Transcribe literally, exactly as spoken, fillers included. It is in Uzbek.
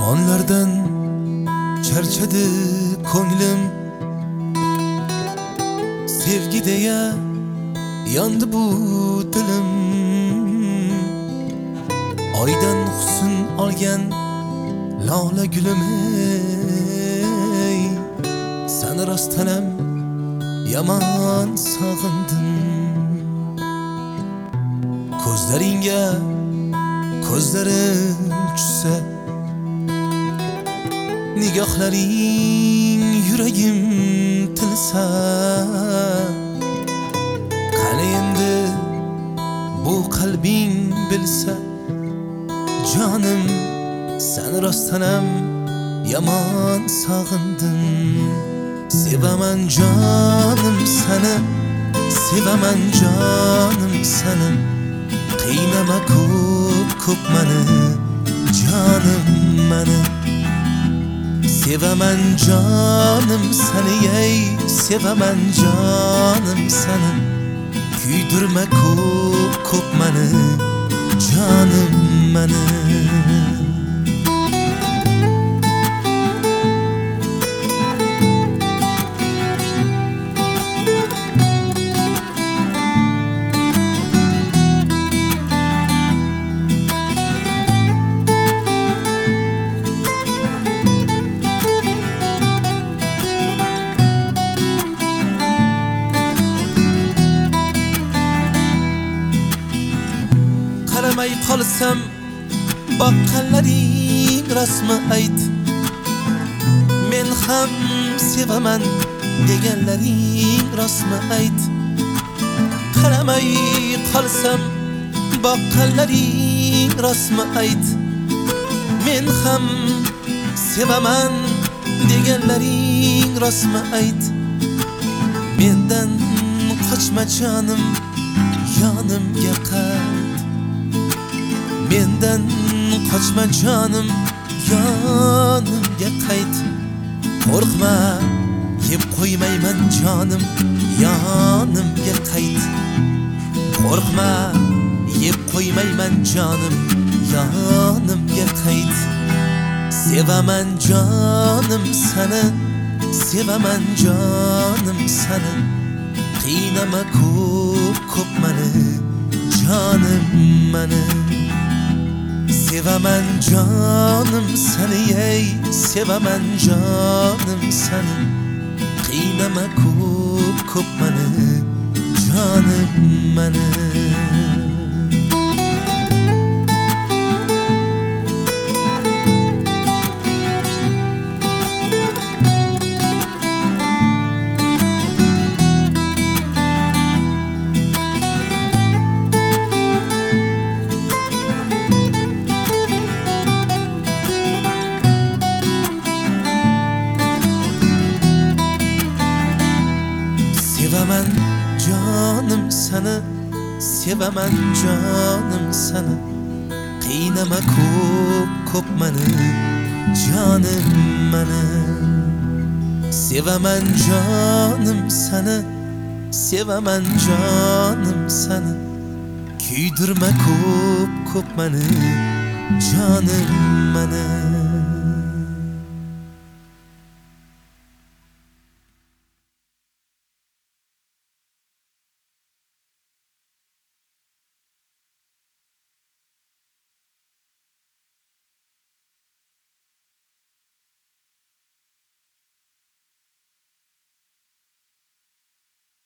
Onlardan charchadi ko'nglim, sevgi deya yondi bu dilim. Oydan husn olgan lola gulim, ey seni rostlanam yomon sog'indim. Ko'zlaringga ko'zlarim tushsa, nigohlaring yuragim tilsa, qani endi bu qalbing bilsa, jonim seni rostlanam yomon sog'indim. Sevaman jonim seni, sevaman jonim seni, qiynama ko'p ko'p meni, jonim meni. Sevaman jonim seni, ey sevaman jonim seni, kuydirma ko'p ko'p meni, jonim meni. Qaramay qolsam boqqanlaring rostmi ayt, men ham sevaman deganlaring rostmi ayt. Qaramay qolsam boqqanlaring rostmi ayt, men ham sevaman deganlaring rostmi ayt. Mendan qochma jonim, yonimga qayt. Mendan qochma jonim, yonimga qayt. Qo'rqma, yeb qo'ymayman jonim, yonimga qayt. Qo'rqma, yeb qo'ymayman jonim, yonimga qayt. Sevaman jonim seni, sevaman jonim seni, qiynama ko'p ko'p meni, jonim meni. Sevaman jonim seni, ey sevaman jonim seni, qiynama ko'p ko'p meni, jonim meni. Sevaman jonim seni, sevaman jonim seni, qiynama ko'p ko'p meni, jonim meni. Sevaman jonim seni, sevaman jonim seni, kuydirma ko'p ko'p meni, jonim meni.